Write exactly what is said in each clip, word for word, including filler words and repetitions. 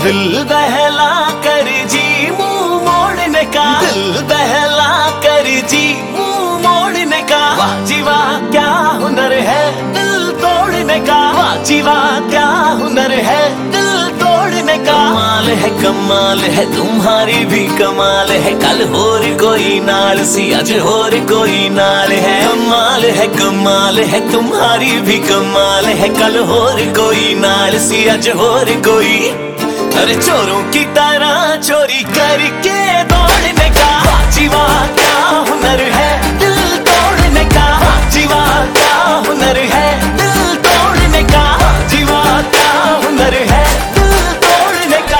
दिल बहला कर जी मुंह मोड़ने का, दिल बहला कर जी मुंह मोड़ने का। वाह जी वाह क्या हुनर है दिल तोड़ने का, वाह जी वाह क्या हुनर है दिल तोड़ने का। कमाल है कमाल है तुम्हारी भी कमाल है, कल होर कोई नाल सी अज होर कोई नाल है। कमाल है कमाल है तुम्हारी भी कमाल है, कल होर कोई नाल सी अज होर कोई। अरे चोरों की तरह चोरी करके दौड़ने का, वाह जी वाह क्या हुनर है दिल तोड़ने का। वाह जी वाह क्या हुनर है दिल तोड़ने का, वाह जी वाह क्या हुनर है दिल तोड़ने का।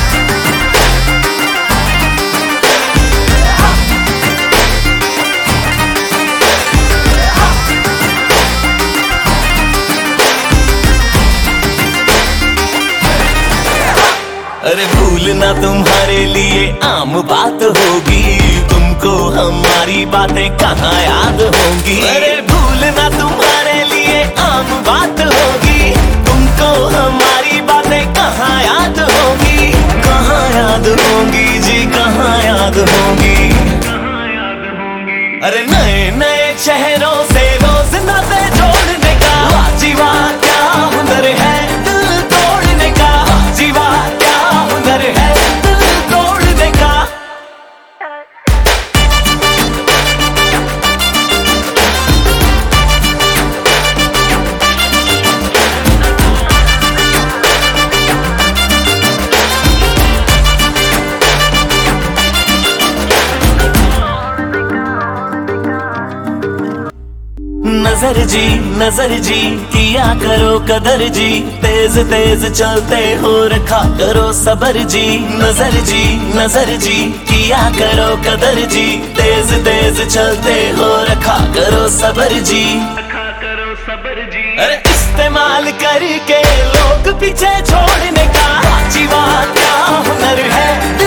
अरे भूलना तुम्हारे लिए आम बात होगी, तुमको हमारी बातें कहाँ याद होंगी। अरे भूलना तुम्हारे लिए आम बात होगी, तुमको हमारी बातें कहाँ याद होंगी। कहाँ याद होंगी जी कहाँ याद होंगी। अरे नए नए चेहरों से रोज नाते जोड़ने का, वाह जी वाह क्या हुनर है दिल तोड़ने का। वाह जी वाह क्या हुनर है दिल तोड़ने का। नजर जी नजर जी किया करो कदर जी, तेज तेज चलते हो रखा करो सबर जी। नजर जी नजर जी किया करो कदर जी, तेज तेज चलते हो रखा करो सबर जी। अरे इस्तेमाल करके लोग पीछे छोड़ने का, वाह जी वाह क्या हुनर है।